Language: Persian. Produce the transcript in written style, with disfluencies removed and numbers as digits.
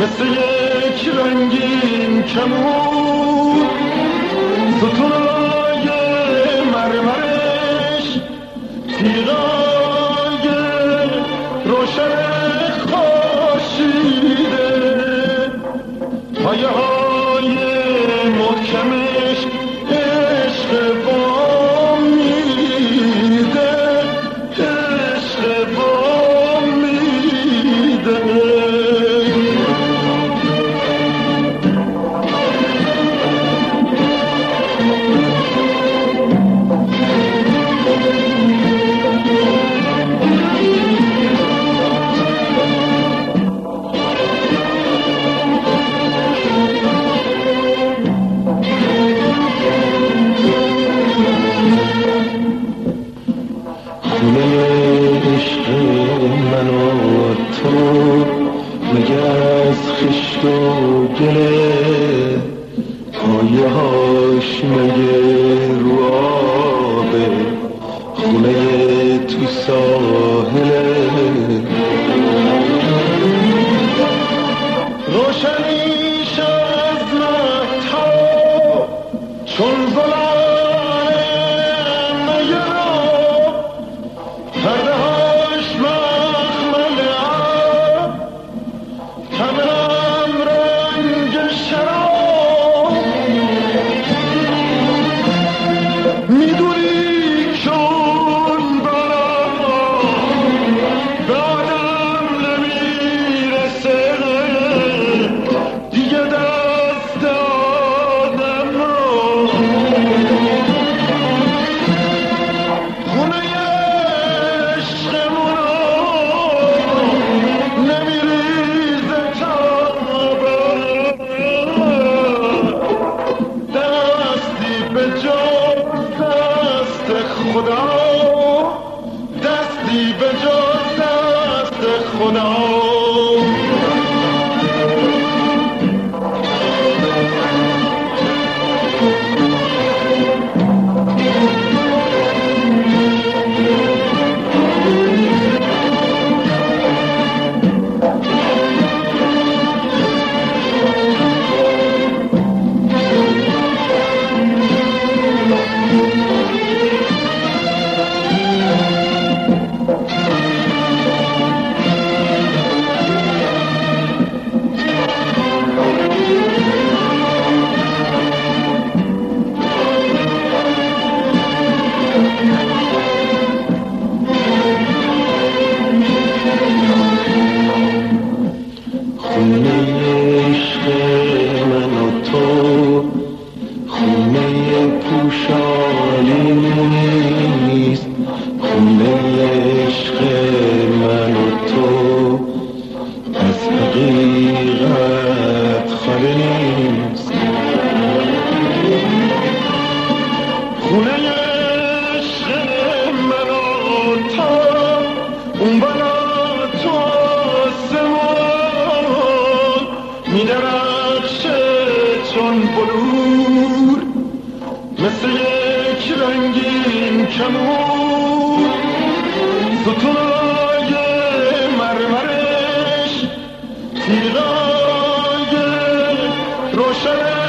مثل یک رنگین کمون، ستونای مرمرش، تیغای روشن خورشیده، پایه های محکمش عشق وام میده، عشق وام میده. عشق من و تو مگه از خشت و گله، پایه هاش مگه رو آبه، خونه تو ساحله، روشنیش از مهتاب چون ظلام میراب، پردهاش مخمل عب، همم رنگ شراب. میدونی چون برام بعدم نمیرسه، دیگه دست آدم رو خونه نمیریزه تابه، دستی به جز دست خدا، دستی به جز دست خدا. خونه عشق من و تو خونه پوشالی نیست، خونه عشق من و تو از حقیقت خالی نیست. خونه عشق من و تو اون بالا تو آسمان می‌درخشه چون بلور، مثل یک رنگین کمون، ستونای مرمرش، تیغای روشن